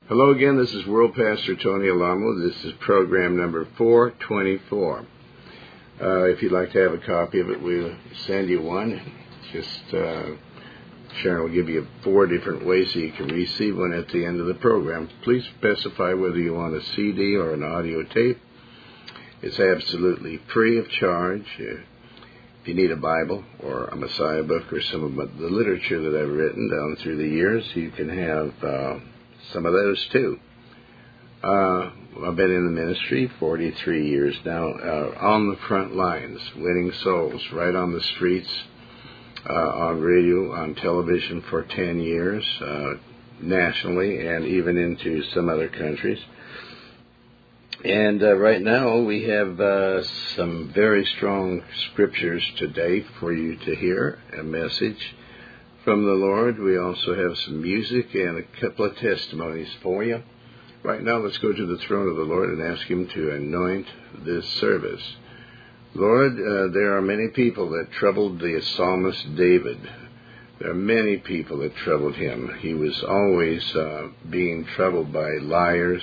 Hello again, this is World Pastor Tony Alamo. This is program number 424. If you'd like to have a copy of it, we'll send you one. Sharon will give you 4 different ways so you can receive one at the end of the program. Please specify whether you want a CD or an audio tape. It's absolutely free of charge. If you need a Bible or a Messiah book or some of the literature that I've written down through the years, you can have some of those too. I've been in the ministry 43 years now, on the front lines, winning souls, right on the streets, on radio, on television for 10 years, nationally, and even into some other countries. And right now we have some very strong scriptures today for you to hear, a message from the Lord. We also have some music and a couple of testimonies for you. Right now, let's go to the throne of the Lord and ask Him to anoint this service. Lord, there are many people that troubled the psalmist David. There are many people that troubled him. He was always being troubled by liars,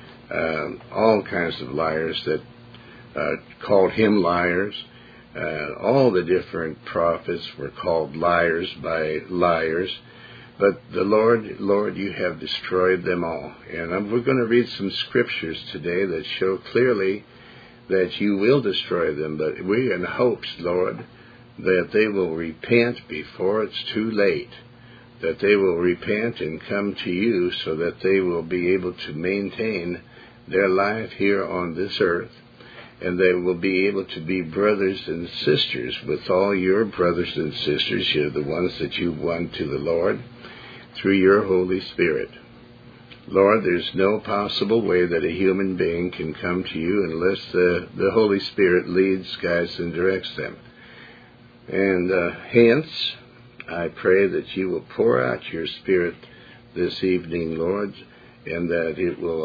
all kinds of liars that called him liars. All the different prophets were called liars by liars. But the Lord, you have destroyed them all. And we're going to read some scriptures today that show clearly that you will destroy them. But we're in hopes, Lord, that they will repent before it's too late. That they will repent and come to you so that they will be able to maintain their life here on this earth. And they will be able to be brothers and sisters with all your brothers and sisters. You're the ones that you've won to the Lord through your Holy Spirit. Lord, there's no possible way that a human being can come to you unless the Holy Spirit leads, guides, and directs them. And hence, I pray that you will pour out your Spirit this evening, Lord, and that it will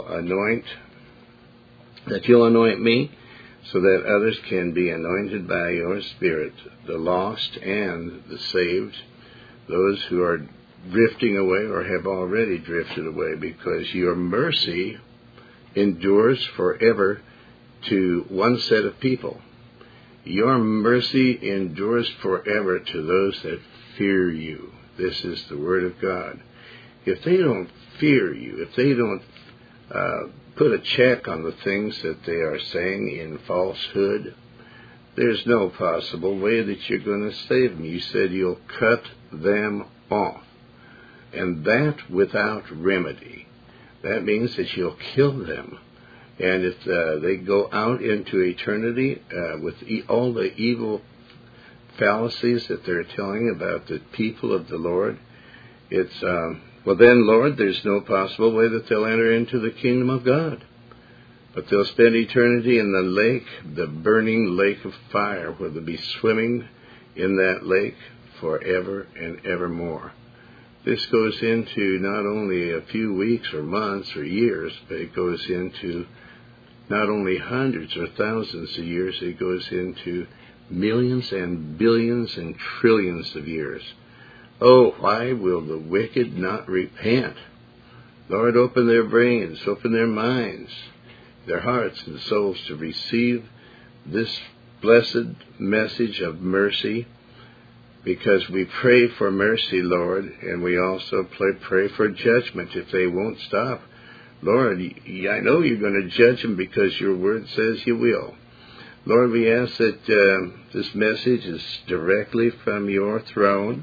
that you'll anoint me, so that others can be anointed by your Spirit, the lost and the saved, those who are drifting away or have already drifted away, because your mercy endures forever to one set of people. Your mercy endures forever to those that fear you. This is the Word of God. If they don't fear you, if they don't put a check on the things that they are saying in falsehood, there's no possible way that you're going to save them. You said you'll cut them off, and that without remedy. That means that you'll kill them. And if they go out into eternity with all the evil fallacies that they're telling about the people of the Lord, it's well then, Lord, there's no possible way that they'll enter into the kingdom of God. But they'll spend eternity in the lake, the burning lake of fire, where they'll be swimming in that lake forever and evermore. This goes into not only a few weeks or months or years, but it goes into not only hundreds or thousands of years, it goes into millions and billions and trillions of years. Oh, why will the wicked not repent? Lord, open their brains, open their minds, their hearts and souls to receive this blessed message of mercy, because we pray for mercy, Lord, and we also pray for judgment if they won't stop. Lord, I know you're going to judge them because your word says you will. Lord, we ask that this message is directly from your throne.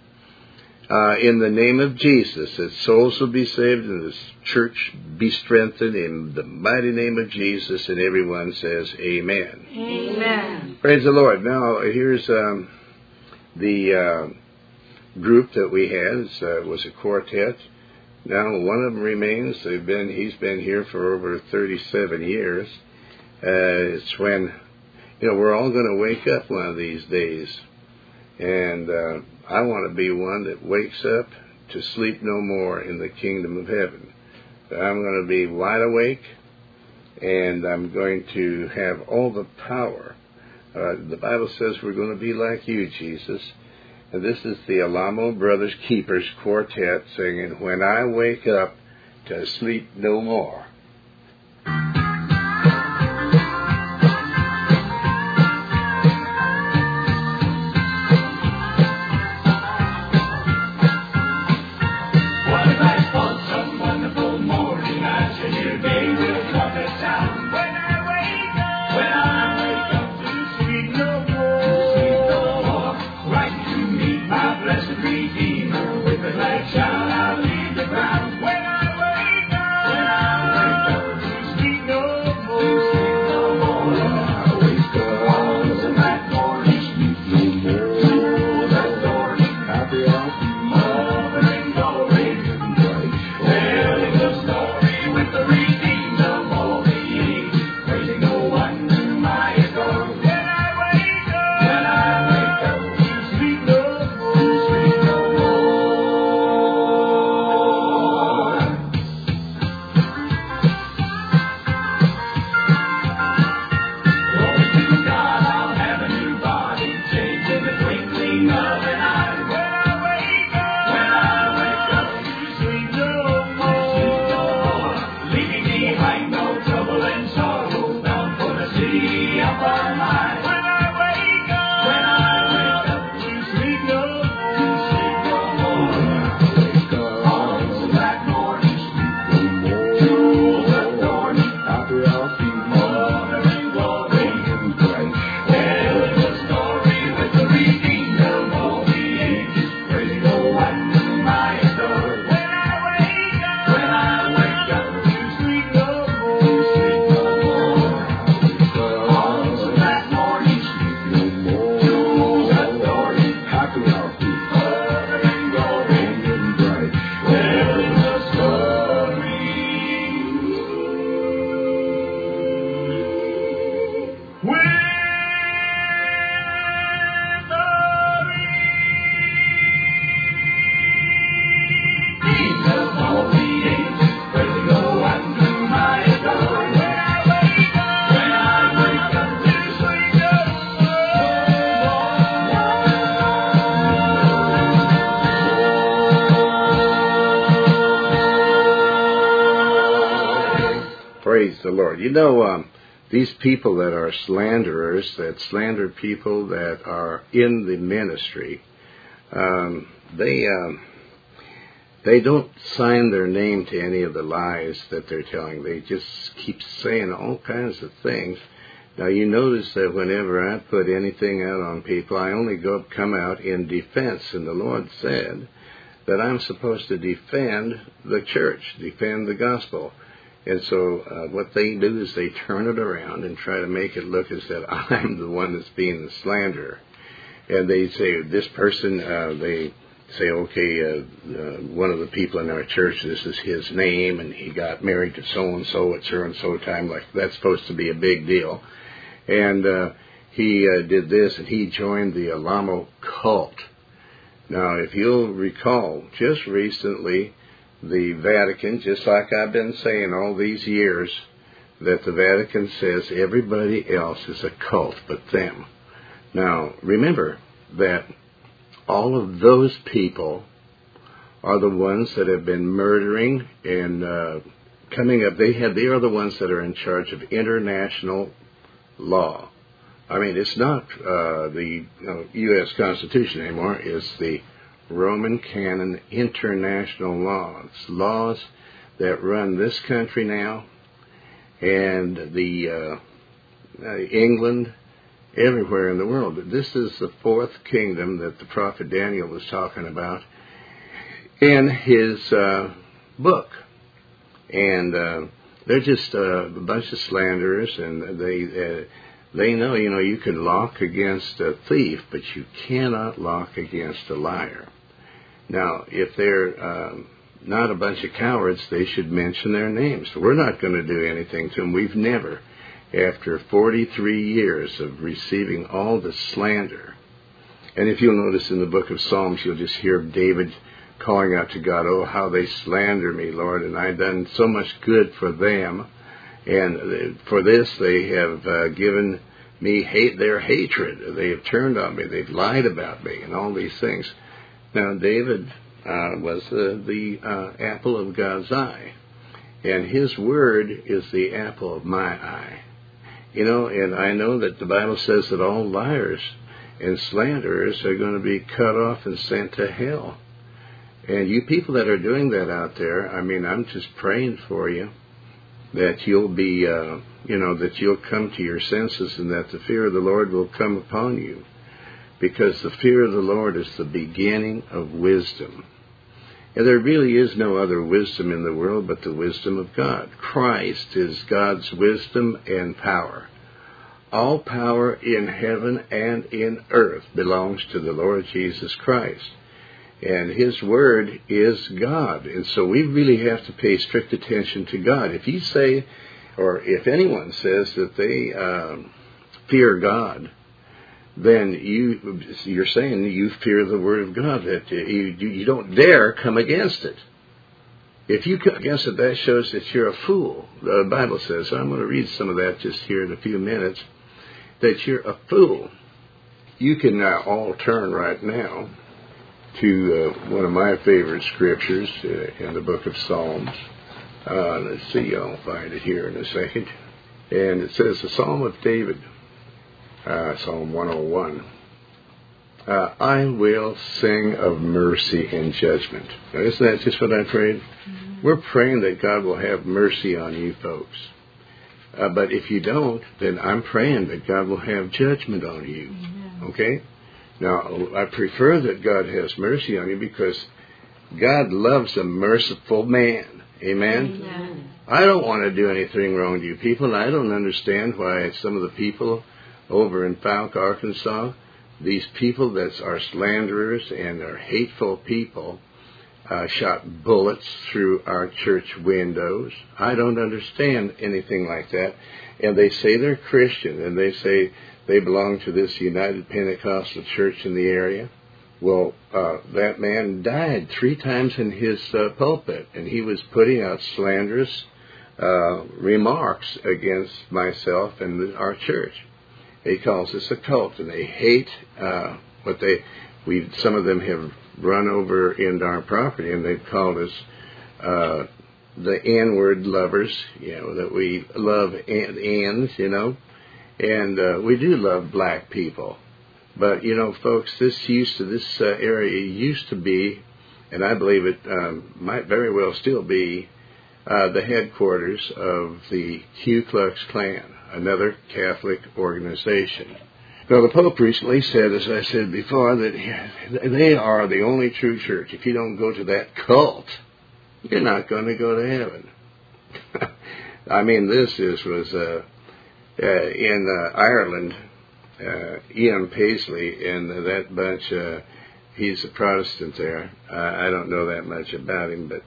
In the name of Jesus, that souls will be saved and this church be strengthened in the mighty name of Jesus. And everyone says, amen. Amen. Praise the Lord. Now, here's the group that we had. It was a quartet. Now, one of them remains. He's been here for over 37 years. It's when, we're all going to wake up one of these days. And I want to be one that wakes up to sleep no more in the kingdom of heaven. I'm going to be wide awake, and I'm going to have all the power. The Bible says we're going to be like you, Jesus. And this is the Alamo Brothers Keepers Quartet singing, "When I Wake Up to sleep no more. Praise the Lord. You know, these people that are slanderers, that slander people that are in the ministry, they don't sign their name to any of the lies that they're telling. They just keep saying all kinds of things. Now, you notice that whenever I put anything out on people, I only come out in defense. And the Lord said that I'm supposed to defend the church, defend the gospel. And so what they do is they turn it around and try to make it look as if I'm the one that's being the slanderer. And they say, this person, they say, okay, one of the people in our church, this is his name, and he got married to so-and-so at so-and-so time. Like, that's supposed to be a big deal. And he did this, and he joined the Alamo cult. Now, if you'll recall, just recently, the Vatican, just like I've been saying all these years, that the Vatican says everybody else is a cult but them. Now, remember that all of those people are the ones that have been murdering and coming up. They are the ones that are in charge of international law. I mean, it's not the U.S. Constitution anymore. It's the Roman canon international law. It's laws that run this country now, and the England, everywhere in the world. This is the fourth kingdom that the prophet Daniel was talking about in his book. And they're just a bunch of slanderers, and they know, you can lock against a thief, but you cannot lock against a liar. Now, if they're not a bunch of cowards, they should mention their names. We're not going to do anything to them. We've never, after 43 years of receiving all the slander. And if you'll notice in the book of Psalms, you'll just hear David calling out to God, oh, how they slander me, Lord, and I've done so much good for them. And for this, they have given me their hatred. They have turned on me. They've lied about me and all these things. Now, David was the apple of God's eye. And His Word is the apple of my eye. And I know that the Bible says that all liars and slanderers are going to be cut off and sent to hell. And you people that are doing that out there, I'm just praying for you that you'll be, that you'll come to your senses and that the fear of the Lord will come upon you. Because the fear of the Lord is the beginning of wisdom. And there really is no other wisdom in the world but the wisdom of God. Christ is God's wisdom and power. All power in heaven and in earth belongs to the Lord Jesus Christ. And His Word is God. And so we really have to pay strict attention to God. If you say, or if anyone says that they fear God, then you're saying you fear the Word of God, that you don't dare come against it. If you come against it, that shows that you're a fool. The Bible says, so I'm going to read some of that just here in a few minutes, that you're a fool. You can now all turn right now to one of my favorite scriptures in the book of Psalms. Let's see, I'll find it here in a second. And it says, the Psalm of David, Psalm 101. I will sing of mercy and judgment. Now, isn't that just what I prayed? Mm-hmm. We're praying that God will have mercy on you folks. But if you don't, then I'm praying that God will have judgment on you. Mm-hmm. Okay? Now, I prefer that God has mercy on you because God loves a merciful man. Amen? Amen. I don't want to do anything wrong to you people, and I don't understand why some of the people over in Falk, Arkansas, these people that are slanderers and are hateful people, shot bullets through our church windows. I don't understand anything like that. And they say they're Christian, and they say they belong to this United Pentecostal church in the area. Well, that man died 3 times in his pulpit, and he was putting out slanderous remarks against myself and our church. He calls us a cult, and they hate some of them have run over into our property, and they've called us the N-word lovers, that we love N's, and we do love black people. But, folks, this area used to be, and I believe it might very well still be, the headquarters of the Ku Klux Klan, another Catholic organization. Now, the Pope recently said, as I said before, that they are the only true church. If you don't go to that cult, you're not going to go to heaven. This was in Ireland, Ian Paisley and that bunch, he's a Protestant there. I don't know that much about him, but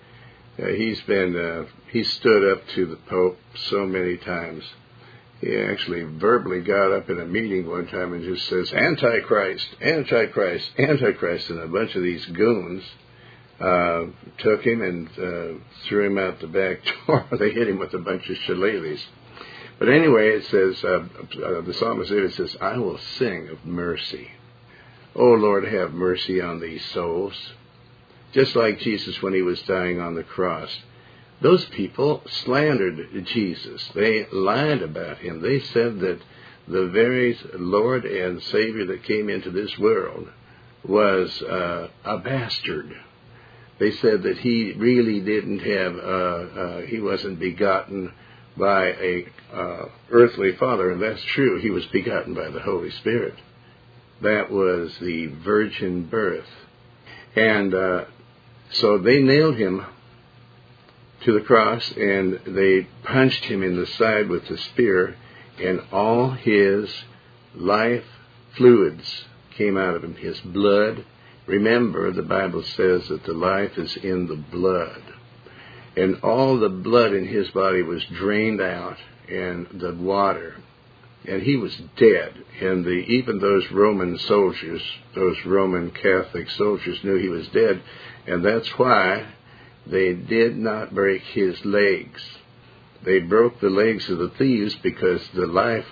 he stood up to the Pope so many times. He actually verbally got up in a meeting one time and just says, Antichrist, Antichrist, Antichrist, and a bunch of these goons took him and threw him out the back door. They hit him with a bunch of shillelaghs. But anyway, it says, the psalmist David says, I will sing of mercy. Oh, Lord, have mercy on these souls. Just like Jesus when he was dying on the cross. Those people slandered Jesus. They lied about him. They said that the very Lord and Savior that came into this world was a bastard. They said that he really didn't have, he wasn't begotten by a earthly father, and that's true. He was begotten by the Holy Spirit. That was the virgin birth. And so they nailed him to the cross, and they punched him in the side with the spear, and all his life fluids came out of him, his blood. Remember, the Bible says that the life is in the blood. And all the blood in his body was drained out, and the water. And he was dead. And even those Roman soldiers, those Roman Catholic soldiers knew he was dead. And that's why they did not break his legs. They broke the legs of the thieves because the life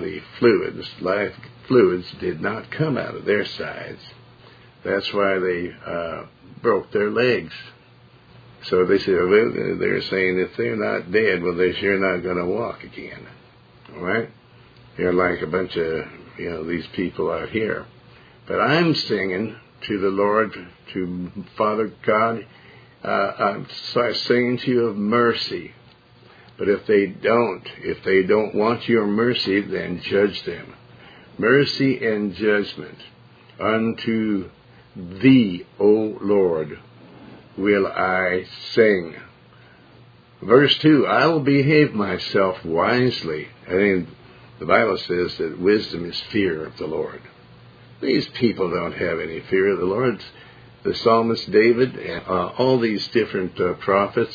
fluids did not come out of their sides. That's why they broke their legs. So they said, well, they're saying if they're not dead, well, they're sure not going to walk again. All right? They're like a bunch of, these people out here. But I'm singing to the Lord, to Father God. I'm singing to you of mercy. But if they don't want your mercy, then judge them. Mercy and judgment unto thee, O Lord, will I sing. Verse 2, I will behave myself wisely. I mean, the Bible says that wisdom is fear of the Lord. These people don't have any fear of the Lord. The psalmist David, all these different prophets,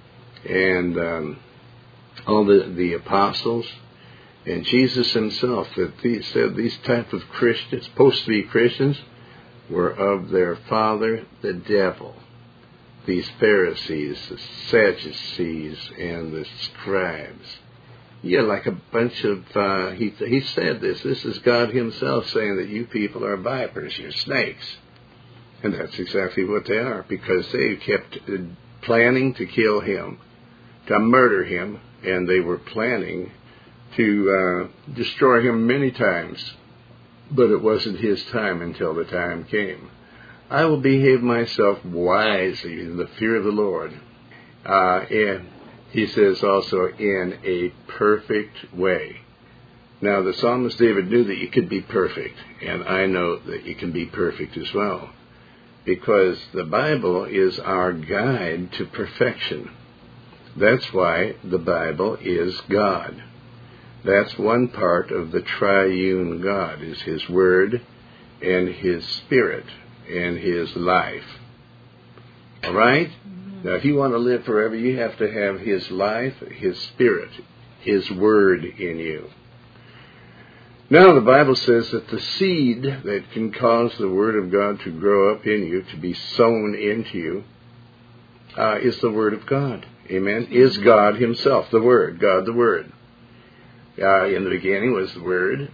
and all the apostles, and Jesus himself, that he said these type of Christians, supposed to be Christians, were of their father, the devil. These Pharisees, the Sadducees, and the scribes. Yeah, like a bunch of, he said this is God himself saying that you people are vipers, you're snakes. And that's exactly what they are, because they kept planning to kill him, to murder him, and they were planning to destroy him many times. But it wasn't his time until the time came. I will behave myself wisely in the fear of the Lord. And he says also, in a perfect way. Now, the psalmist David knew that you could be perfect, and I know that you can be perfect as well, because the Bible is our guide to perfection. That's why the Bible is God. That's one part of the triune God, is His Word and His Spirit and His life. All right? Now, if you want to live forever, you have to have His life, His Spirit, His Word in you. Now, the Bible says that the seed that can cause the Word of God to grow up in you, to be sown into you, is the Word of God. Amen? Is God Himself, the Word, God the Word. In the beginning was the Word.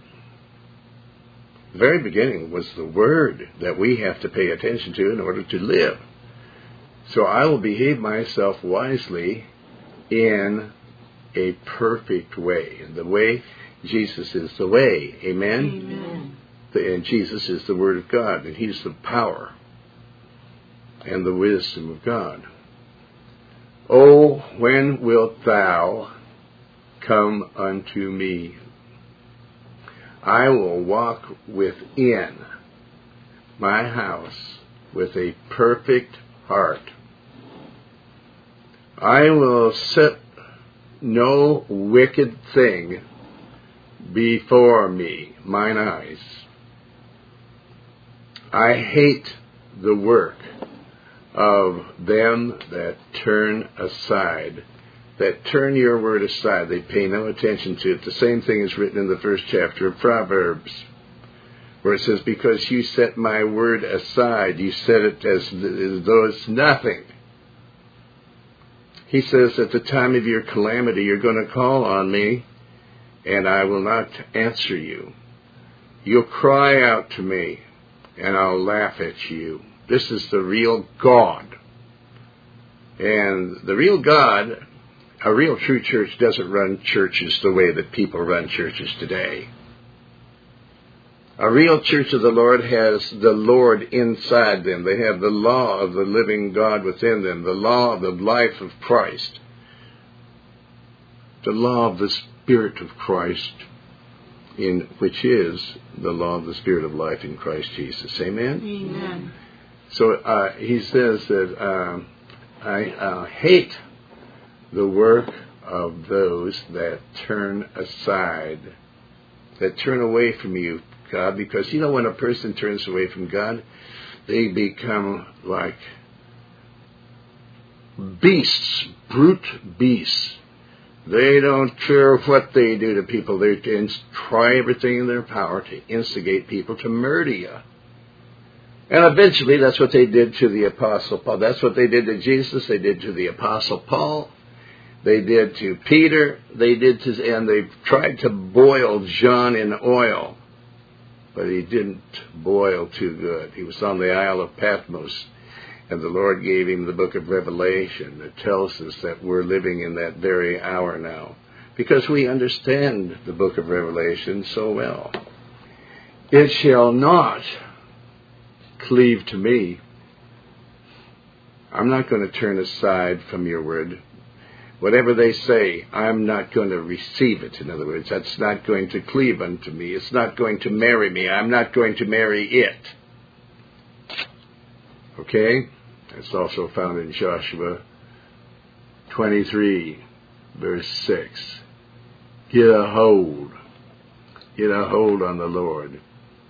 The very beginning was the Word that we have to pay attention to in order to live. So I will behave myself wisely in a perfect way. And the way, Jesus is the way. Amen? Amen. And Jesus is the Word of God. And He's the power and the wisdom of God. Oh, when wilt thou come unto me? I will walk within my house with a perfect heart. I will set no wicked thing before me, mine eyes. I hate the work of them that turn aside, that turn your word aside. They pay no attention to it. The same thing is written in the first chapter of Proverbs, where it says, because you set my word aside, you set it as though it's nothing. He says, at the time of your calamity, you're going to call on me, and I will not answer you. You'll cry out to me, and I'll laugh at you. This is the real God. And the real God, a real true church doesn't run churches the way that people run churches today. A real church of the Lord has the Lord inside them. They have the law of the living God within them, the law of the life of Christ, the law of the Spirit of Christ, which is the law of the Spirit of life in Christ Jesus. Amen? Amen. So he says that I hate the work of those that turn aside, that turn away from you, God, because when a person turns away from God, they become like beasts, brute beasts. They don't care what they do to people. They try everything in their power to instigate people to murder you. And eventually that's what they did to the Apostle Paul. That's what they did to Jesus. They did to the Apostle Paul. They did to Peter. And they tried to boil John in oil. But he didn't boil too good. He was on the Isle of Patmos. And the Lord gave him the book of Revelation that tells us that we're living in that very hour now, because we understand the book of Revelation so well. It shall not cleave to me. I'm not going to turn aside from your word. Whatever they say, I'm not going to receive it. In other words, that's not going to cleave unto me. It's not going to marry me. I'm not going to marry it. Okay? It's also found in Joshua 23, verse 6. Get a hold. Get a hold on the Lord.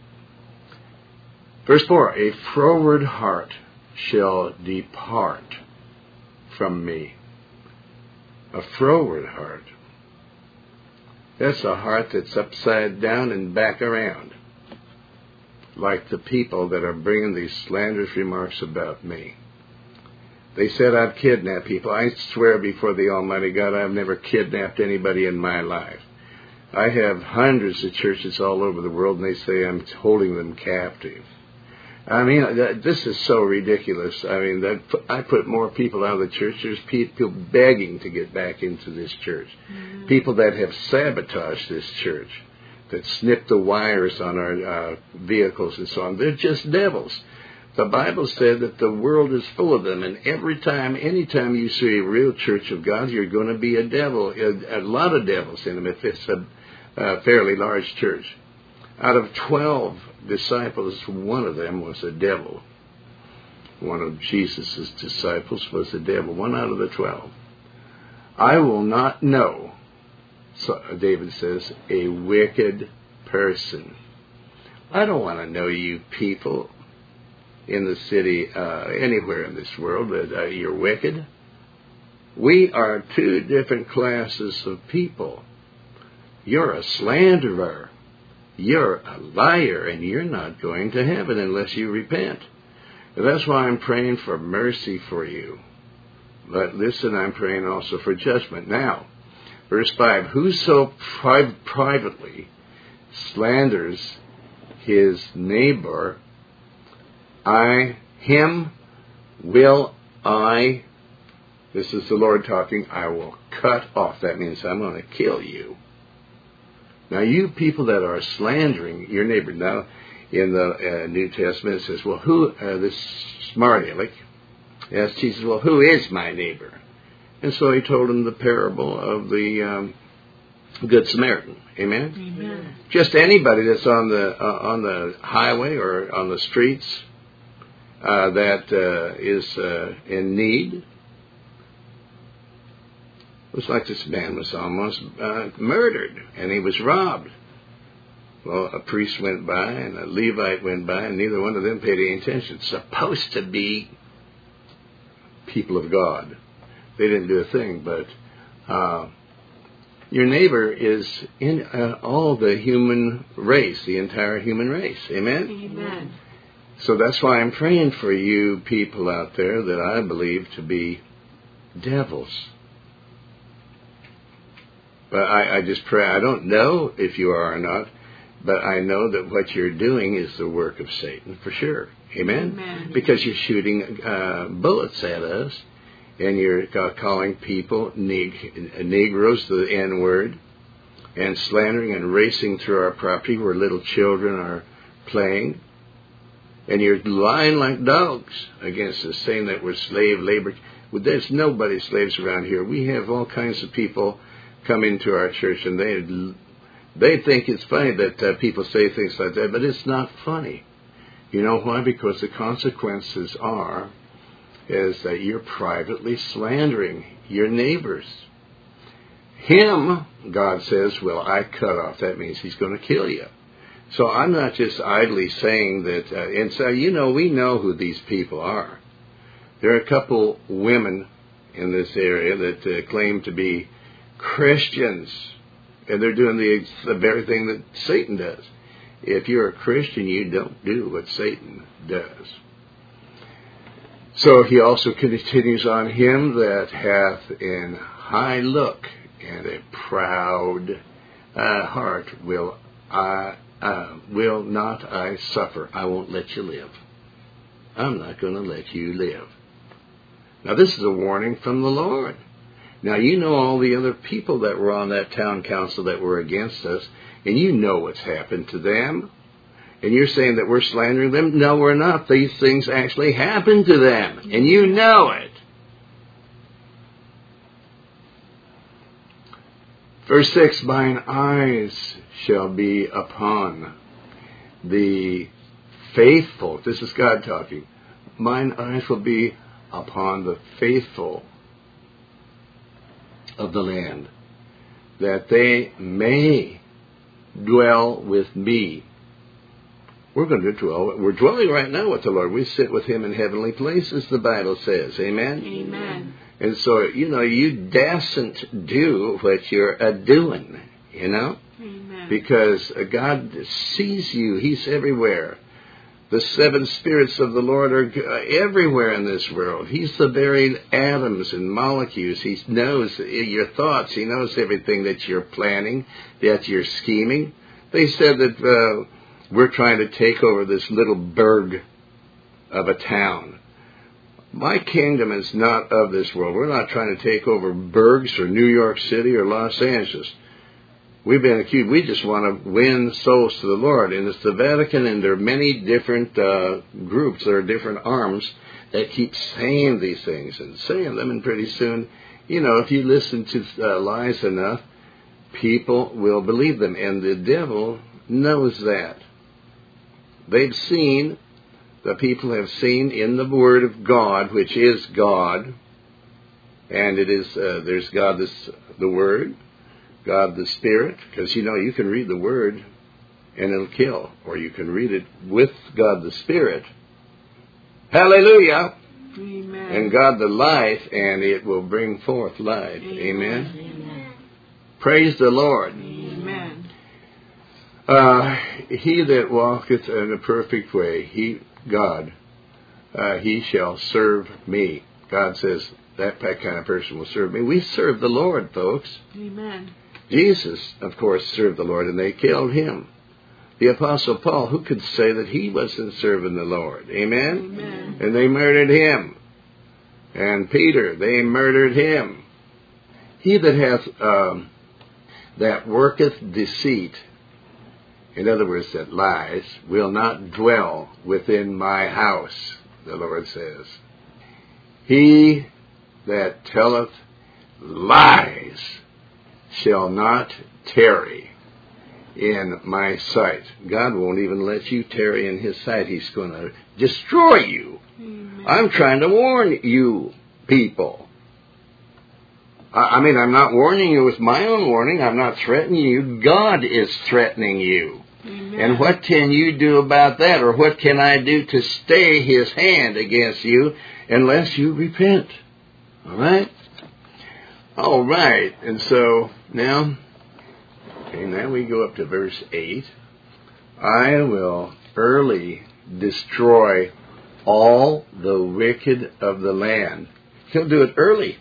Verse 4, a froward heart shall depart from me. A froward heart. That's a heart that's upside down and back around, like the people that are bringing these slanderous remarks about me. They said I've kidnapped people. I swear before the Almighty God, I've never kidnapped anybody in my life. I have hundreds of churches all over the world, and they say I'm holding them captive. I mean, this is so ridiculous. I mean, I put more people out of the church. There's people begging to get back into this church. Mm-hmm. People that have sabotaged this church, that snip the wires on our vehicles and so on. They're just devils. The Bible said that the world is full of them, and anytime you see a real church of God, you're going to be a devil, a lot of devils in them if it's a fairly large church. Out of 12 disciples, one of them was a devil. One of Jesus' disciples was a devil, one out of the 12. I will not know, so David says, a wicked person. I don't want to know you people in the city, anywhere in this world, that you're wicked. We are two different classes of people. You're a slanderer. You're a liar, and you're not going to heaven unless you repent. And that's why I'm praying for mercy for you. But listen, I'm praying also for judgment. Now, verse 5, whoso privately slanders his neighbor, him will I, this is the Lord talking, I will cut off. That means I'm going to kill you. Now, you people that are slandering your neighbor, now in the New Testament it says, well, who, this smart aleck asked Jesus, well, who is my neighbor? And so he told him the parable of the Good Samaritan. Amen? Amen. Just anybody that's on the highway or on the streets that is in need. It was like this man was almost murdered, and he was robbed. Well, a priest went by, and a Levite went by, and neither one of them paid any attention. It's supposed to be people of God. They didn't do a thing, but your neighbor is in all the human race, the entire human race. Amen? Amen. So that's why I'm praying for you people out there that I believe to be devils. But I just pray, I don't know if you are or not, but I know that what you're doing is the work of Satan, for sure. Amen? Amen. Because you're shooting bullets at us, and you're calling people Negroes, the N-word, and slandering and racing through our property where little children are playing. And you're lying like dogs against us, saying that we're slave labor. Well, there's nobody slaves around here. We have all kinds of people come into our church, and they think it's funny that people say things like that, but it's not funny. You know why? Because the consequences is that you're privately slandering your neighbors. Him, God says, will I cut off. That means he's going to kill you. So I'm not just idly saying that, and so, we know who these people are. There are a couple women in this area that claim to be Christians, and they're doing the very thing that Satan does. If you're a Christian, you don't do what Satan does. So he also continues on, him that hath an high look and a proud heart will not I suffer. I won't let you live. I'm not going to let you live. Now, this is a warning from the Lord. Now, you know all the other people that were on that town council that were against us, and you know what's happened to them. And you're saying that we're slandering them? No, we're not. These things actually happened to them, and you know it. Verse 6, mine eyes shall be upon the faithful. This is God talking. Mine eyes will be upon the faithful of the land, that they may dwell with me. We're going to dwell. We're dwelling right now with the Lord. We sit with Him in heavenly places, the Bible says. Amen? Amen. And so, you dasn't do what you're a-doing, Amen. Because God sees you. He's everywhere. The seven spirits of the Lord are everywhere in this world. He's the very atoms and molecules. He knows your thoughts. He knows everything that you're planning, that you're scheming. They said that we're trying to take over this little burg of a town. My kingdom is not of this world. We're not trying to take over burgs or New York City or Los Angeles. We've been accused. We just want to win souls to the Lord. And it's the Vatican, and there are many different groups, there are different arms that keep saying these things and saying them. And pretty soon, if you listen to lies enough, people will believe them. And the devil knows that. The people have seen in the Word of God, which is God, and it is, there's God, the Word, God the Spirit, because you can read the Word and it'll kill, or you can read it with God the Spirit. Hallelujah! Amen. And God the life, and it will bring forth life. Amen? Amen. Praise the Lord. Amen. He that walketh in a perfect way, God, he shall serve me. God says that kind of person will serve me. We serve the Lord, folks. Amen. Jesus, of course, served the Lord, and they killed him. The Apostle Paul, who could say that he wasn't serving the Lord? Amen? Amen. And they murdered him. And Peter, they murdered him. He that hath, that worketh deceit, in other words, that lies, will not dwell within my house, the Lord says. He that telleth lies shall not tarry in my sight. God won't even let you tarry in His sight. He's going to destroy you. Amen. I'm trying to warn you people. I'm not warning you with my own warning. I'm not threatening you. God is threatening you. Amen. And what can you do about that? Or what can I do to stay His hand against you unless you repent? All right? All right. And so now we go up to verse 8. I will early destroy all the wicked of the land. He'll do it early.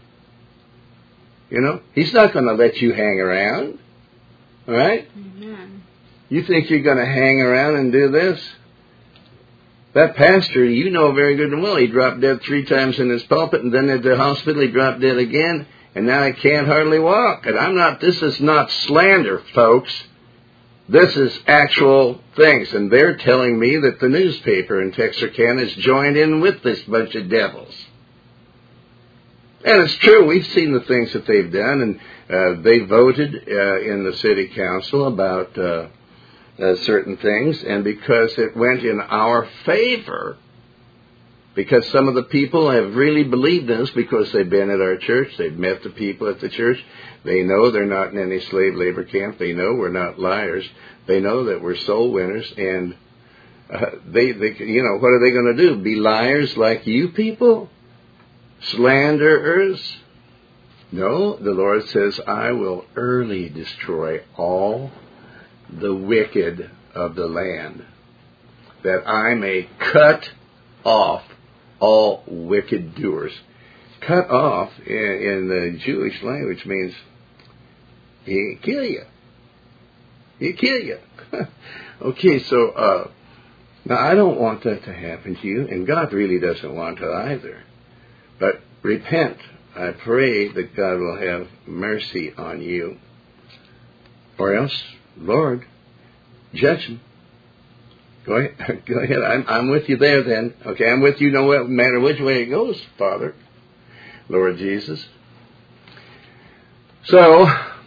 He's not going to let you hang around. All right? Amen. You think you're going to hang around and do this? That pastor, you know very good and well, he dropped dead 3 times in his pulpit, and then at the hospital he dropped dead again, and now he can't hardly walk. And this is not slander, folks. This is actual things. And they're telling me that the newspaper in Texarkana has joined in with this bunch of devils. And it's true. We've seen the things that they've done, and they voted in the city council about certain things, and because it went in our favor, because some of the people have really believed this because they've been at our church, they've met the people at the church, they know they're not in any slave labor camp, they know we're not liars, they know that we're soul winners, and they what are they going to do? Be liars like you people? Slanderers? No, the Lord says, I will early destroy all the wicked of the land, that I may cut off all wicked doers. Cut off in the Jewish language means He kill you. He kill you. Okay, so Now, I don't want that to happen to you, and God really doesn't want to either. But repent. I pray that God will have mercy on you. Or else, Lord, judge him. Go ahead. Go ahead. I'm with you there then. Okay, I'm with you no matter which way it goes, Father, Lord Jesus. So,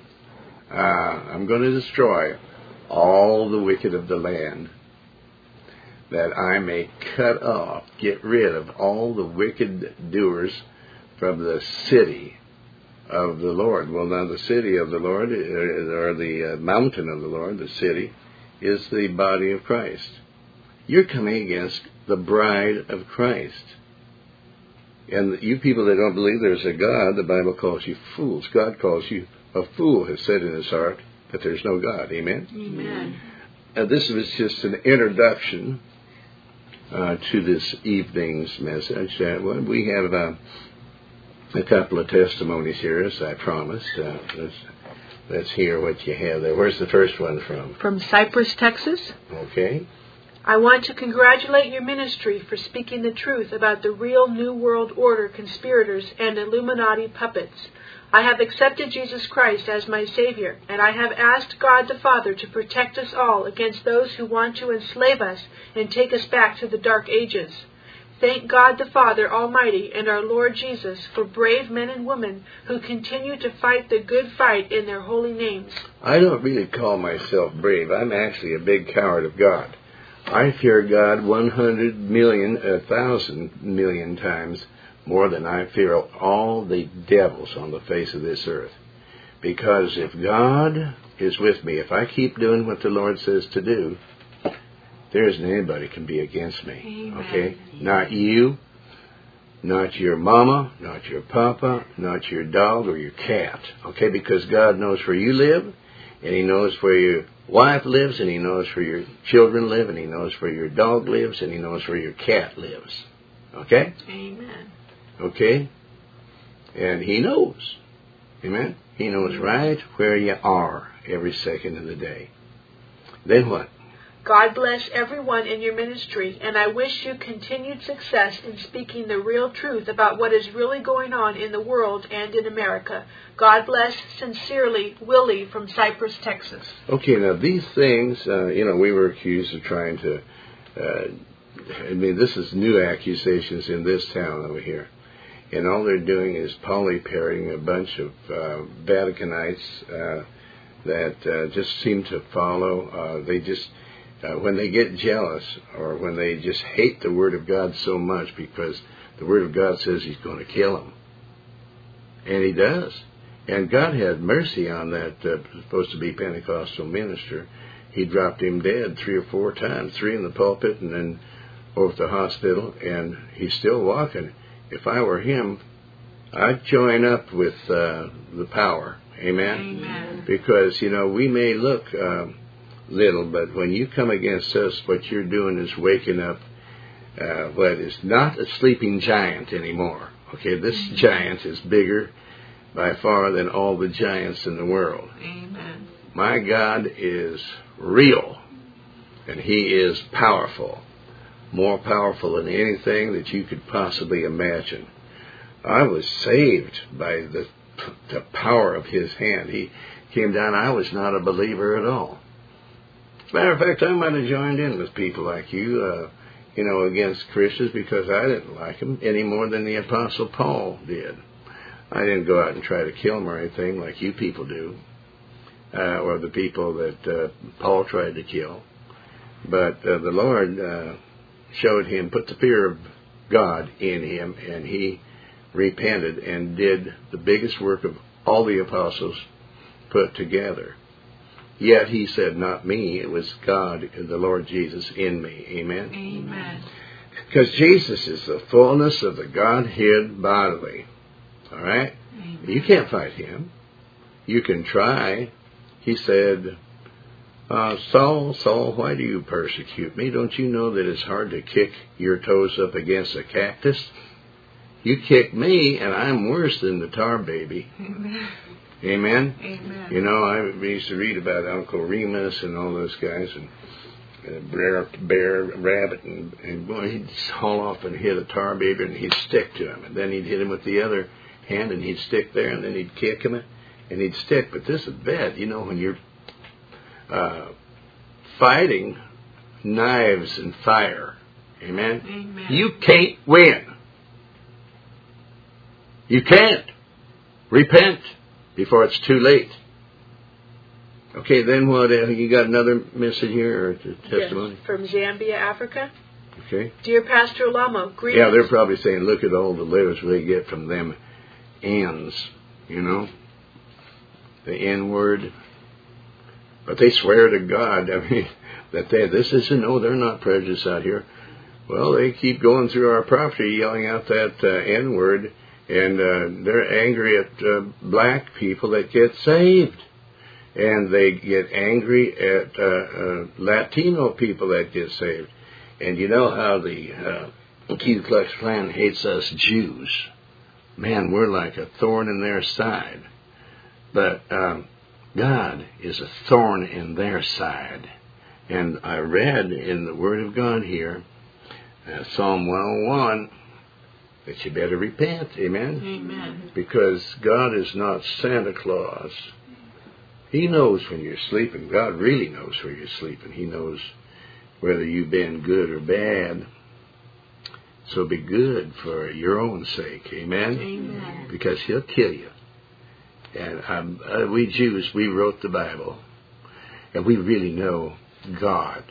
I'm going to destroy all the wicked of the land, that I may cut off, get rid of all the wicked doers from the city of the Lord. Well, now the city of the Lord, or the mountain of the Lord, the city, is the body of Christ. You're coming against the bride of Christ. And you people that don't believe there's a God, the Bible calls you fools. God calls you a fool, has said in his heart that there's no God. Amen? Amen. This was just an introduction to this evening's message. We have a couple of testimonies here, as I promised. Let's hear what you have there. Where's the first one from? From Cypress, Texas. Okay. I want to congratulate your ministry for speaking the truth about the real New World Order conspirators and Illuminati puppets. I have accepted Jesus Christ as my Savior, and I have asked God the Father to protect us all against those who want to enslave us and take us back to the Dark Ages. Thank God the Father Almighty and our Lord Jesus for brave men and women who continue to fight the good fight in their holy names. I don't really call myself brave. I'm actually a big coward of God. I fear God 1,000,000 million times more than I fear all the devils on the face of this earth. Because if God is with me, if I keep doing what the Lord says to do, there isn't anybody can be against me. Amen. Okay? Not you, not your mama, not your papa, not your dog or your cat. Okay? Because God knows where you live, and He knows where your wife lives, and He knows where your children live, and He knows where your dog lives, and He knows where your cat lives. Okay? Amen. Okay? And He knows. Amen? He knows right where you are every second of the day. Then what? God bless everyone in your ministry, and I wish you continued success in speaking the real truth about what is really going on in the world and in America. God bless. Sincerely, Willie from Cypress, Texas. Okay, now these things, we were accused of trying to, this is new accusations in this town over here. And all they're doing is polypairing a bunch of Vaticanites that just seem to follow. When they get jealous, or when they just hate the Word of God so much because the Word of God says He's going to kill them. And He does. And God had mercy on that supposed to be Pentecostal minister. He dropped him dead 3 or 4 times, 3 in the pulpit and then over at the hospital, and he's still walking. If I were him, I'd join up with the power. Amen? Amen. Because, we may look little, but when you come against us, what you're doing is waking up what is not a sleeping giant anymore. Okay, this giant is bigger by far than all the giants in the world. Amen. My God is real, and He is powerful, more powerful than anything that you could possibly imagine. I was saved by the power of His hand. He came down. I was not a believer at all. As a matter of fact, I might have joined in with people like you, against Christians because I didn't like them any more than the Apostle Paul did. I didn't go out and try to kill them or anything like you people do, or the people that Paul tried to kill. But the Lord showed him, put the fear of God in him, and he repented and did the biggest work of all the apostles put together. Yet he said, not me, it was God, the Lord Jesus in me. Amen? Amen. Because Jesus is the fullness of the Godhead bodily. All right? Amen. You can't fight Him. You can try. He said, Saul, Saul, why do you persecute me? Don't you know that it's hard to kick your toes up against a cactus? You kick me, and I'm worse than the tar baby. Amen. Amen? Amen. I used to read about Uncle Remus and all those guys, and bear, rabbit, and boy, he'd haul off and hit a tar baby, and he'd stick to him. And then he'd hit him with the other hand, and he'd stick there, and then he'd kick him, and he'd stick. But this is bad, when you're fighting knives and fire. Amen? Amen. You can't win. You can't. Repent before it's too late. Okay, then what? You got another message here or testimony? Yes, from Zambia, Africa. Okay. Dear Pastor Lamo, greetings. Yeah, they're probably saying, look at all the letters they get from them N's, the N-word. But they swear to God, that they're not prejudiced out here. Well, they keep going through our property yelling out that N-word, and they're angry at black people that get saved. And they get angry at Latino people that get saved. And you know how the Ku Klux Klan hates us Jews. Man, we're like a thorn in their side. But God is a thorn in their side. And I read in the Word of God here, Psalm 101, that you better repent. Amen? Amen. Because God is not Santa Claus. He knows when you're sleeping. God really knows where you're sleeping. He knows whether you've been good or bad. So be good for your own sake. Amen? Amen. Because He'll kill you. And we Jews, we wrote the Bible. And we really know God.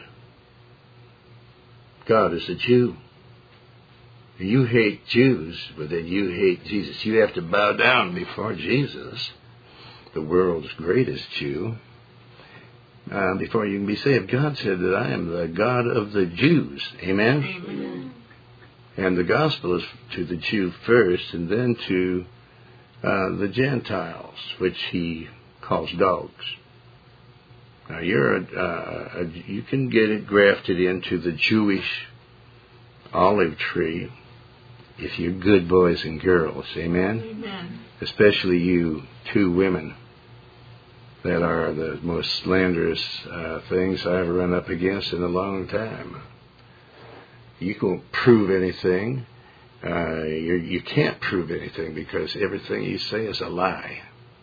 God is a Jew. You hate Jews, but then you hate Jesus. You have to bow down before Jesus, the world's greatest Jew, before you can be saved. God said that I am the God of the Jews. Amen? Amen. And the gospel is to the Jew first, and then to the Gentiles, which He calls dogs. Now, you can get it grafted into the Jewish olive tree if you're good boys and girls. Amen? Amen. Especially you two women that are the most slanderous things I've run up against in a long time. You can't prove anything. You can't prove anything because everything you say is a lie.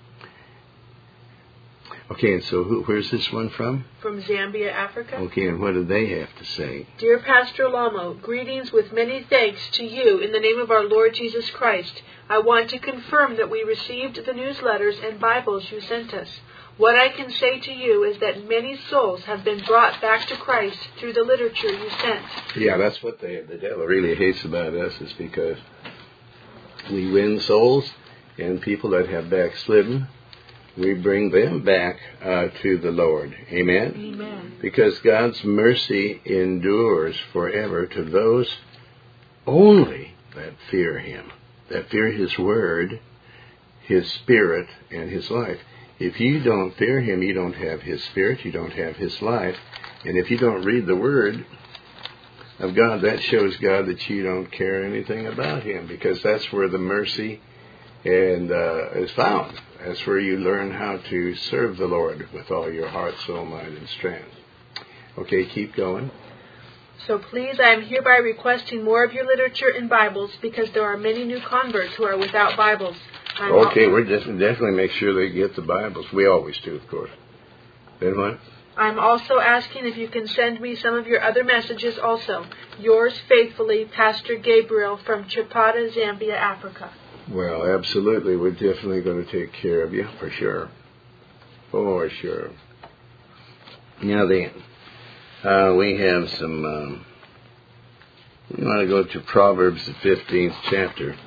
Okay, and so where's this one from? From Zambia, Africa. Okay, and what do they have to say? Dear Pastor Lamo, greetings with many thanks to you in the name of our Lord Jesus Christ. I want to confirm that we received the newsletters and Bibles you sent us. What I can say to you is that many souls have been brought back to Christ through the literature you sent. Yeah, that's what the devil really hates about us, is because we win souls, and people that have backslidden, we bring them back to the Lord. Amen? Amen. Because God's mercy endures forever to those only that fear Him, that fear His Word, His Spirit, and His life. If you don't fear Him, you don't have His Spirit, you don't have His life. And if you don't read the Word of God, that shows God that you don't care anything about Him, because that's where the mercy is found. That's where you learn how to serve the Lord with all your heart, soul, mind, and strength. Okay, keep going. So please, I am hereby requesting more of your literature and Bibles because there are many new converts who are without Bibles. Okay, we're definitely make sure they get the Bibles. We always do, of course. Then what? I'm also asking if you can send me some of your other messages also. Yours faithfully, Pastor Gabriel from Chipata, Zambia, Africa. Well, absolutely. We're definitely going to take care of you, for sure. For sure. Now then, we have some, we want to go to Proverbs, the 15th chapter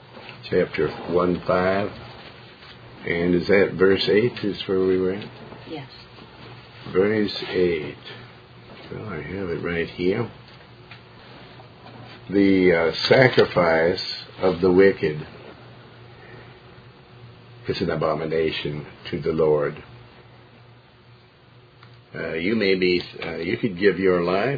1:5. And is that verse 8 is where we were at? Yes. Verse 8. Well, I have it right here. The sacrifice of the wicked is an abomination to the Lord. You could give your life.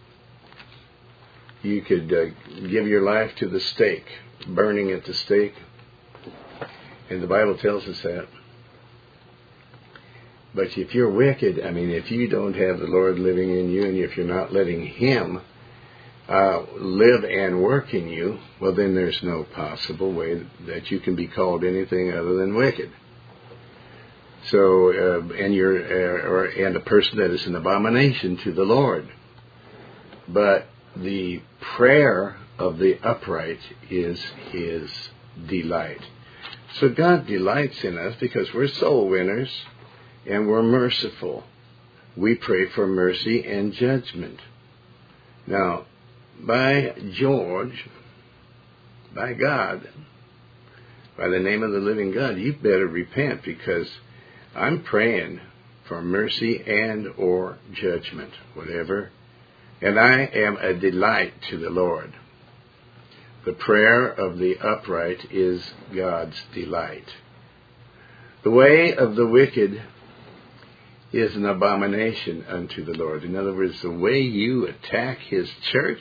You could give your life to the stake, burning at the stake. And the Bible tells us that. But if you're wicked, if you don't have the Lord living in you, and if you're not letting Him live and work in you, well, then there's no possible way that you can be called anything other than wicked. So, and a person that is an abomination to the Lord. But the prayer of the upright is His delight. So God delights in us because we're soul winners and we're merciful. We pray for mercy and judgment. Now, by George, by God, by the name of the living God, you better repent, because I'm praying for mercy and or judgment, whatever. And I am a delight to the Lord. The prayer of the upright is God's delight. The way of the wicked is an abomination unto the Lord. In other words, the way you attack His church,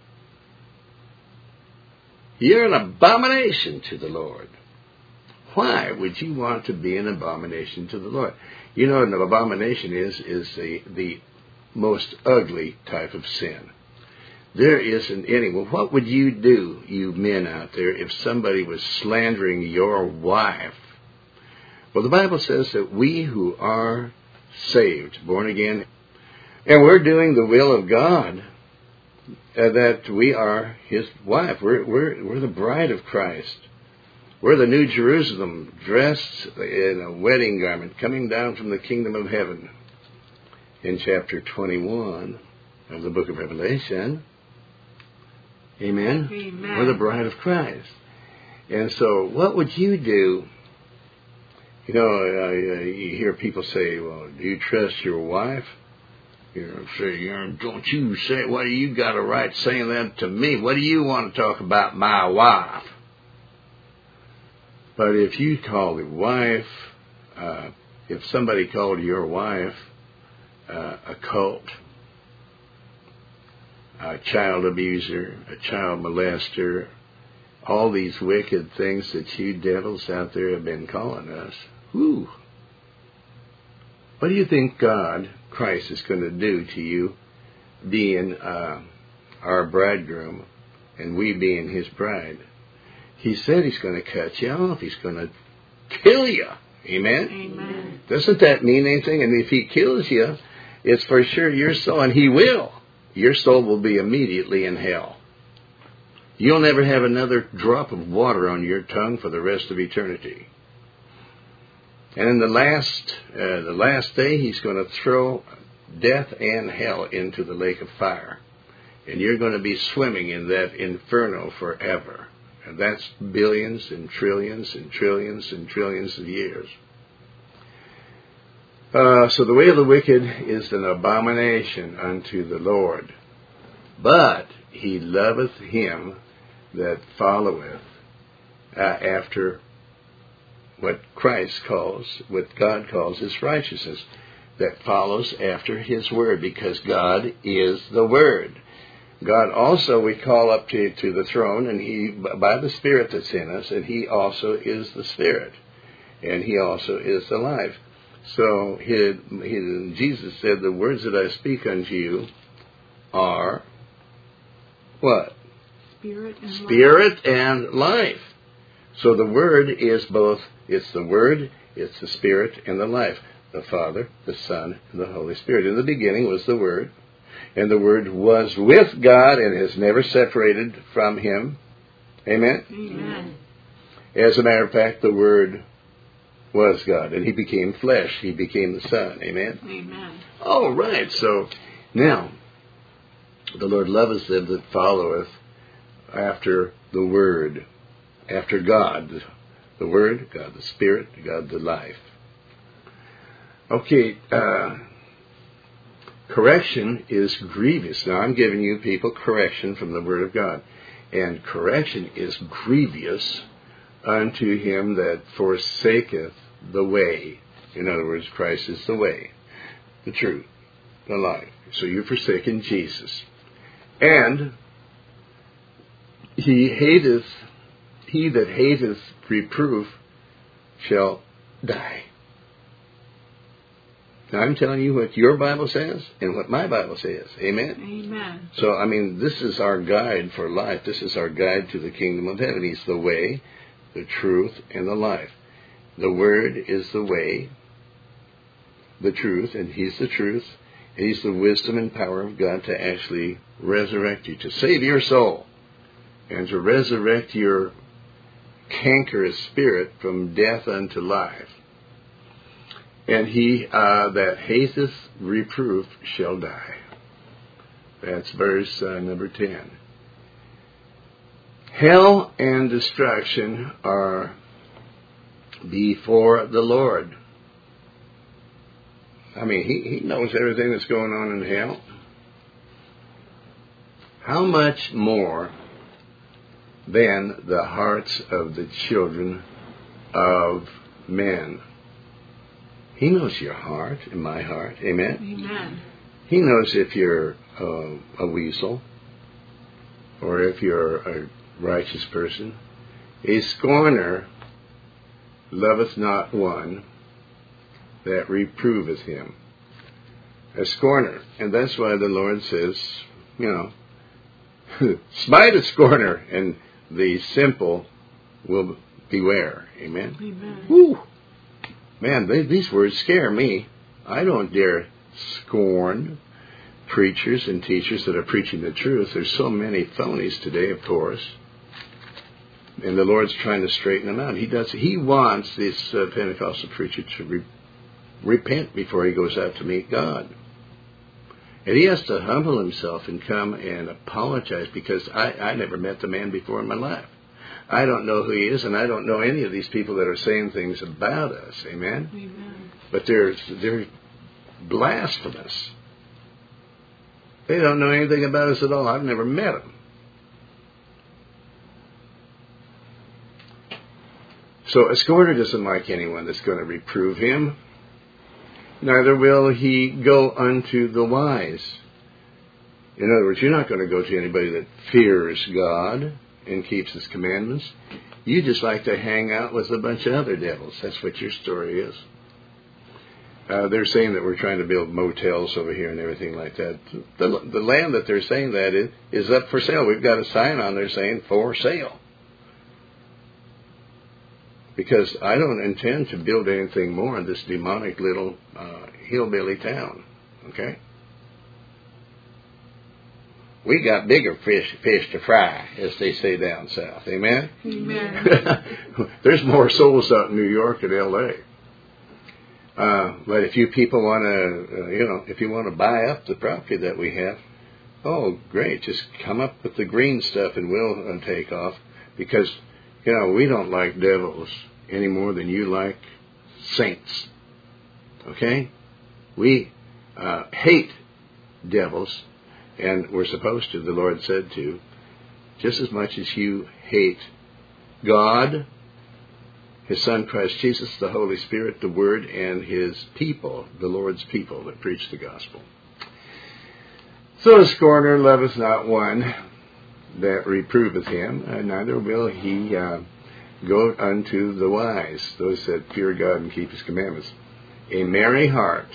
you're an abomination to the Lord. Why would you want to be an abomination to the Lord? You know what an abomination is the most ugly type of sin. There isn't any. Well, what would you do, you men out there, if somebody was slandering your wife? Well, the Bible says that we who are saved, born again, and we're doing the will of God, that we are His wife. We're the bride of Christ. We're the New Jerusalem, dressed in a wedding garment, coming down from the kingdom of heaven. In chapter 21 of the book of Revelation, amen? Amen. We're the bride of Christ. And so what would you do? You know, you hear people say, well, do you trust your wife? Don't you say, what do you got a right saying that to me? What do you want to talk about my wife? But if you call the wife, if somebody called your wife a cult, a child abuser, a child molester, all these wicked things that you devils out there have been calling us, whew. What do you think God, Christ, is going to do to you, being our bridegroom and we being His bride? He said He's going to cut you off. He's going to kill you. Amen? Amen. Doesn't that mean anything? And if He kills you, it's for sure your soul, and He will. Your soul will be immediately in hell. You'll never have another drop of water on your tongue for the rest of eternity. And in the last day, He's going to throw death and hell into the lake of fire. And you're going to be swimming in that inferno forever. And that's billions and trillions and trillions and trillions of years. So the way of the wicked is an abomination unto the Lord. But He loveth him that followeth after what Christ calls, what God calls His righteousness, that follows after His word, because God is the Word. God also we call up to the throne, and He, by the Spirit that's in us, and He also is the Spirit, and He also is the life. So Jesus said, the words that I speak unto you are what? Spirit and life. So the Word is both, it's the Word, it's the Spirit, and the life. The Father, the Son, and the Holy Spirit. In the beginning was the Word, and the Word was with God and is never separated from Him. Amen? Amen. As a matter of fact, the Word was God, and He became flesh. He became the Son. Amen? Amen. All right. So now, the Lord loveth them that followeth after the Word, after God, the Word, God the Spirit, God the life. Okay, correction is grievous. Now, I'm giving you people correction from the Word of God. And correction is grievous unto him that forsaketh the way. In other words, Christ is the way, the truth, the life. So you've forsaken Jesus. And he that hateth reproof shall die. Now, I'm telling you what your Bible says and what my Bible says. Amen? Amen. So, I mean, this is our guide for life. This is our guide to the kingdom of heaven. He's the way, the truth, and the life. The Word is the way, the truth, and He's the truth. And He's the wisdom and power of God to actually resurrect you, to save your soul, and to resurrect your cankerous spirit from death unto life. And he that hateth reproof shall die. That's verse number 10. Hell and destruction are before the Lord. I mean, he knows everything that's going on in hell. How much more than the hearts of the children of men? He knows your heart and my heart. Amen? Amen. He knows if you're a weasel or if you're a righteous person. A scorner loveth not one that reproveth him. A scorner. And that's why the Lord says, smite a scorner, and the simple will beware. Amen? Amen. Woo! Man, these words scare me. I don't dare scorn preachers and teachers that are preaching the truth. There's so many phonies today, of course. And the Lord's trying to straighten them out. He wants this Pentecostal preacher to repent before he goes out to meet God. And he has to humble himself and come and apologize, because I never met the man before in my life. I don't know who he is, and I don't know any of these people that are saying things about us. Amen? Amen. But they're blasphemous. They don't know anything about us at all. I've never met them. So a scorner doesn't like anyone that's going to reprove him. Neither will he go unto the wise. In other words, you're not going to go to anybody that fears God and keeps His commandments. You just like to hang out with a bunch of other devils. That's what your story is. They're saying that we're trying to build motels over here and everything like that. The land that they're saying that is up for sale. We've got a sign on there saying, for sale. Because I don't intend to build anything more in this demonic little hillbilly town. Okay? We got bigger fish to fry, as they say down south. Amen? Amen. There's more souls out in New York and L.A. But if you people want to, if you want to buy up the property that we have, oh, great. Just come up with the green stuff and we'll take off. Because, we don't like devils any more than you like saints. Okay? We hate devils. And we're supposed to, the Lord said to, just as much as you hate God, His Son Christ Jesus, the Holy Spirit, the Word, and His people, the Lord's people that preach the gospel. So a scorner loveth not one that reproveth him, neither will he go unto the wise, those that fear God and keep His commandments. A merry heart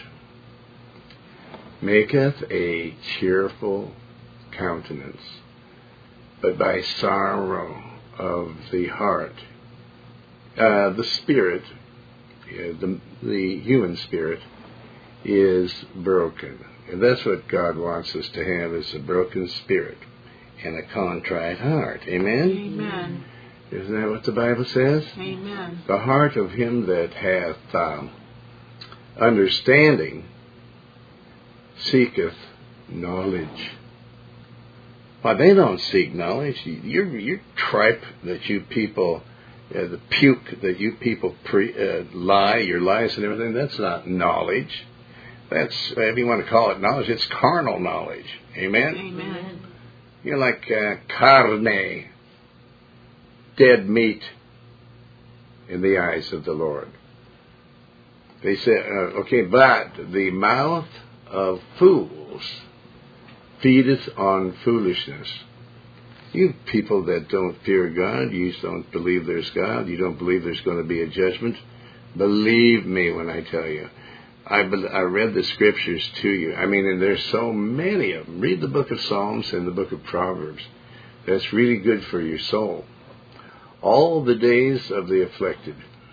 maketh a cheerful countenance, but by sorrow of the heart, the spirit, the human spirit, is broken. And that's what God wants us to have, is a broken spirit and a contrite heart. Amen? Amen. Isn't that what the Bible says? Amen. The heart of him that hath understanding seeketh knowledge. Why, they don't seek knowledge. Your tripe that you people, the puke that you people lie, your lies and everything, that's not knowledge. That's, if you want to call it knowledge, it's carnal knowledge. Amen? Amen. You're like carne, dead meat in the eyes of the Lord. They say, but the mouth of fools feedeth on foolishness. You people that don't fear God, you don't believe there's God, you don't believe there's going to be a judgment, believe me when I tell you, I read the scriptures to you. I mean, and there's so many of them. Read the book of Psalms and the book of Proverbs. That's really good for your soul. All the days of the afflicted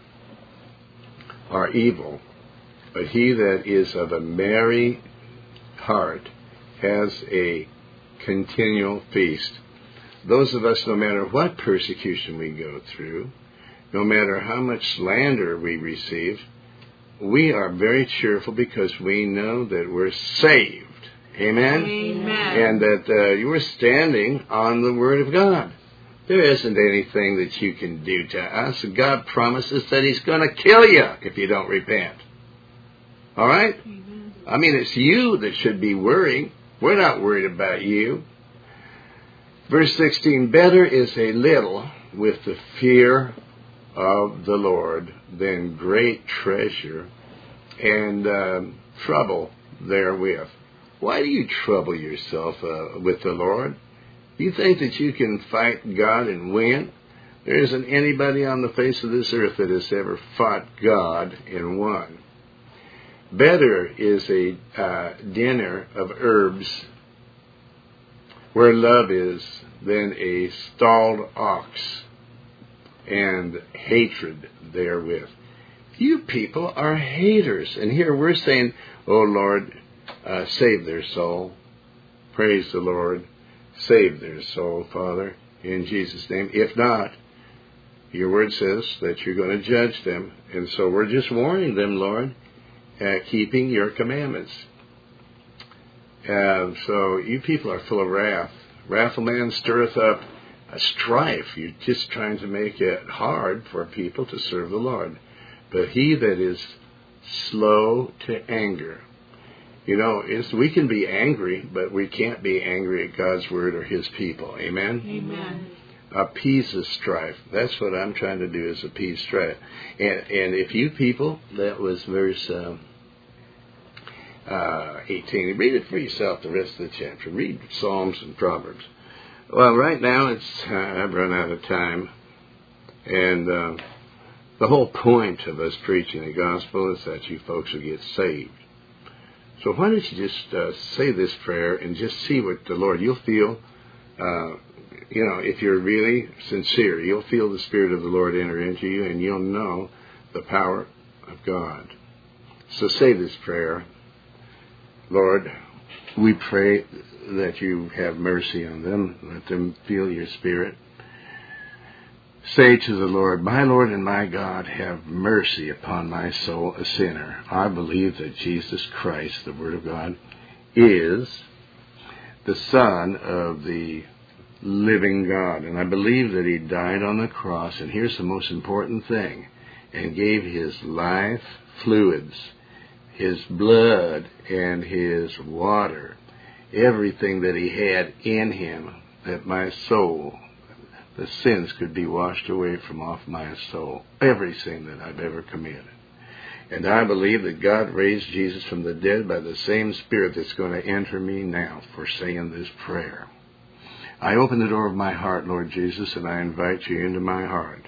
are evil, but he that is of a merry heart has a continual feast. Those of us, no matter what persecution we go through, no matter how much slander we receive, we are very cheerful because we know that we're saved. Amen? Amen. And that you are standing on the Word of God. There isn't anything that you can do to us. God promises that He's going to kill you if you don't repent. All right? Amen. I mean, it's you that should be worrying. We're not worried about you. Verse 16, better is a little with the fear of the Lord than great treasure and trouble therewith. Why do you trouble yourself with the Lord? You think that you can fight God and win? There isn't anybody on the face of this earth that has ever fought God and won. Better is a dinner of herbs where love is than a stalled ox and hatred therewith. You people are haters. And here we're saying, oh Lord, save their soul. Praise the Lord. Save their soul, Father, in Jesus' name. If not, your word says that you're going to judge them. And so we're just warning them, Lord, keeping your commandments. So you people are full of wrath. Wrathful man stirreth up a strife. You're just trying to make it hard for people to serve the Lord. But he that is slow to anger. You know, we can be angry, but we can't be angry at God's word or His people. Amen? Amen. Appease the strife. That's what I'm trying to do, is appease strife. And if you people, that was verse 18. Read it for yourself, the rest of the chapter. Read Psalms and Proverbs. Well, right now, I've run out of time. And the whole point of us preaching the gospel is that you folks will get saved. So why don't you just say this prayer and just see what the Lord, you'll feel, if you're really sincere, you'll feel the Spirit of the Lord enter into you, and you'll know the power of God. So say this prayer. Lord, we pray that you have mercy on them. Let them feel your Spirit. Say to the Lord, my Lord and my God, have mercy upon my soul, a sinner. I believe that Jesus Christ, the Word of God, is the Son of the living God. And I believe that He died on the cross, and here's the most important thing, and gave His life fluids, His blood and His water, everything that He had in Him, that my soul, the sins could be washed away from off my soul, every sin that I've ever committed. And I believe that God raised Jesus from the dead by the same Spirit that's going to enter me now for saying this prayer. I open the door of my heart, Lord Jesus, and I invite you into my heart.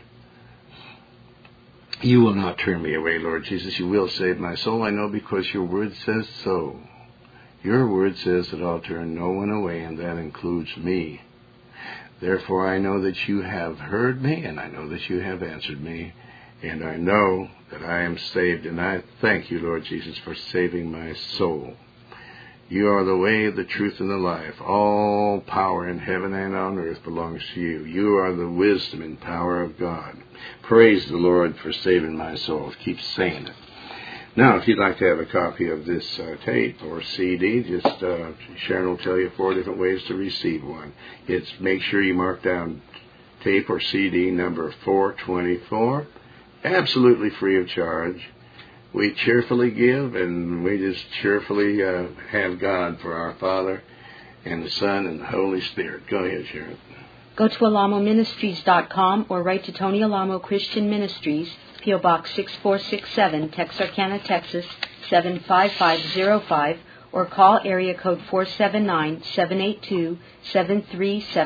You will not turn me away, Lord Jesus. You will save my soul, I know, because your word says so. Your word says that I'll turn no one away, and that includes me. Therefore, I know that you have heard me, and I know that you have answered me, and I know that I am saved, and I thank you, Lord Jesus, for saving my soul. You are the way, the truth, and the life. All power in heaven and on earth belongs to you. You are the wisdom and power of God. Praise the Lord for saving my soul. Keep saying it. Now, if you'd like to have a copy of this tape or CD, just Sharon will tell you 4 different ways to receive one. It's make sure you mark down tape or CD number 424, absolutely free of charge. We cheerfully give, and we just cheerfully have God for our Father and the Son and the Holy Spirit. Go ahead, Sharon. Go to alamoministries.com or write to Tony Alamo Christian Ministries, P.O. Box 6467, Texarkana, Texas 75505, or call area code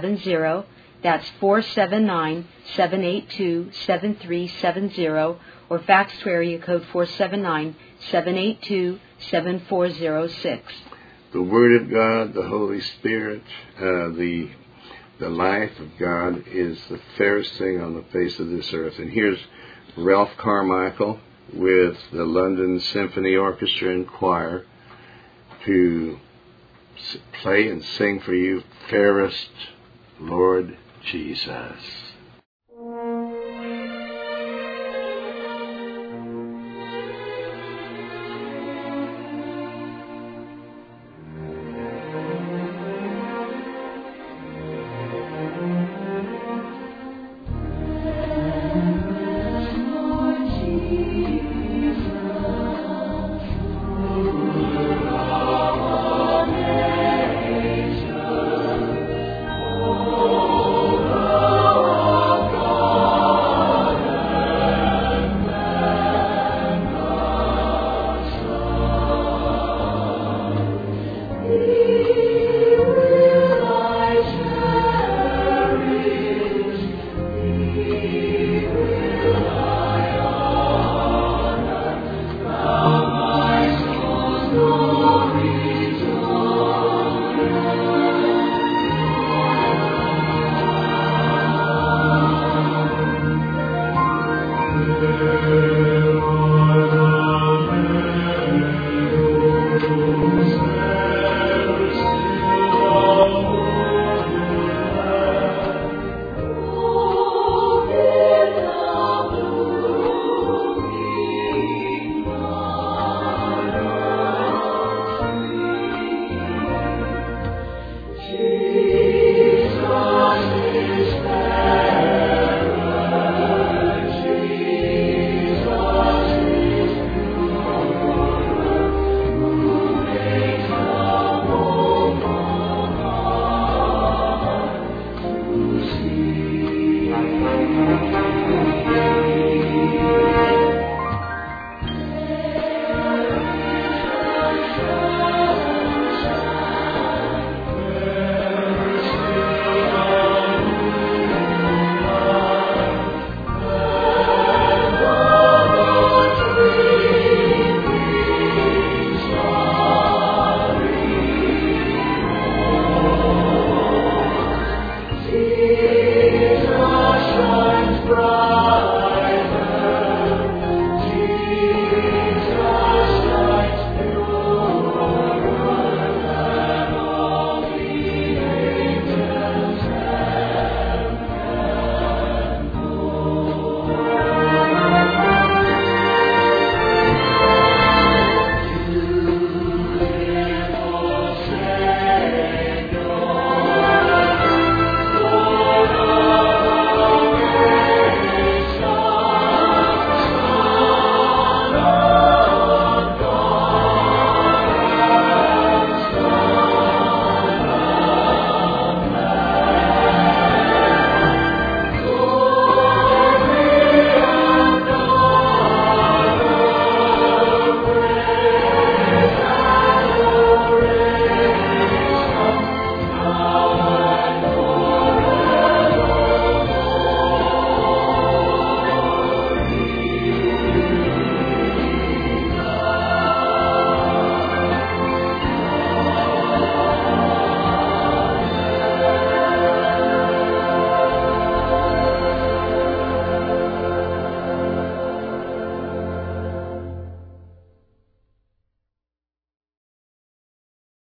479-782-7370. That's 479-782-7370. or fax to area code 479-782-7406. The Word of God, the Holy Spirit, the life of God is the fairest thing on the face of this earth. And here's Ralph Carmichael with the London Symphony Orchestra and Choir to play and sing for you, Fairest Lord Jesus.